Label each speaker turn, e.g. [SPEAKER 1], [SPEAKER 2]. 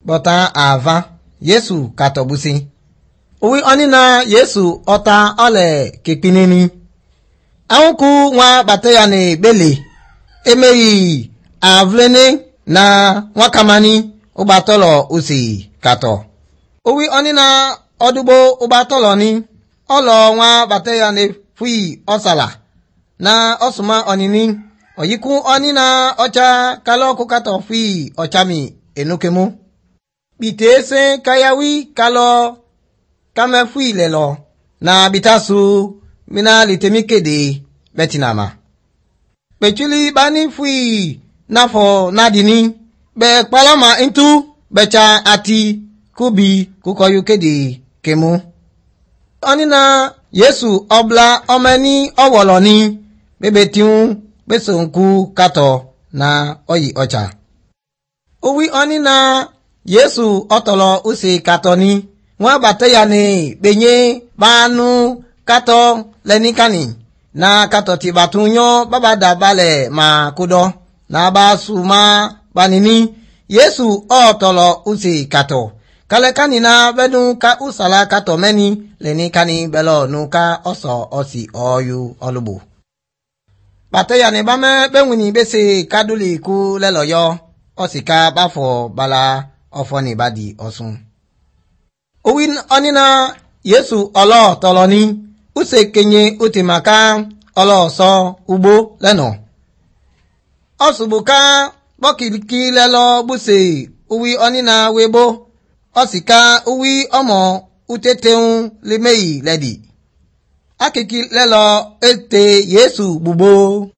[SPEAKER 1] bota ava Yesu katobusi uwi onina Yesu ota ole kepineni awuku nwa bateya ne bele emeyi avlene na wakamani ubatolo usi kato uwi onina odugbo ubatolo ni olo nwa bateya ne fui osala na osuma onini oyiku onina ocha kalo kato fui ochami enukemu bitese kayawi kalo kame fui lelo na bitasu mina litemikede betinama bechuli bani fui nafo nadini be palama intu becha ati kubi kukoyukede kemu onina Yesu obla omeni owoloni bebetiu besonku kato na oyi ocha uwi onina Yesu otolo usi katoni nwa bateya ne benye banu kato lenikani na kato ti batunyo babada bale ma kudo na basu ma banini Yesu otolo usi kato kalekani na benu ka usala kato meni lenikani belo nuka oso osi oyu olubu bateya ne bame benwini bese kaduli ku leloyo osika bafo bala ofoni badi osun owin onina Yesu olo toloni use kenye utimaka olo so ugbo leno osubuka bokiliki lelo buse uwi onina webo osika uwi omo uteteun limei ledi akiki lelo ete Yesu bubo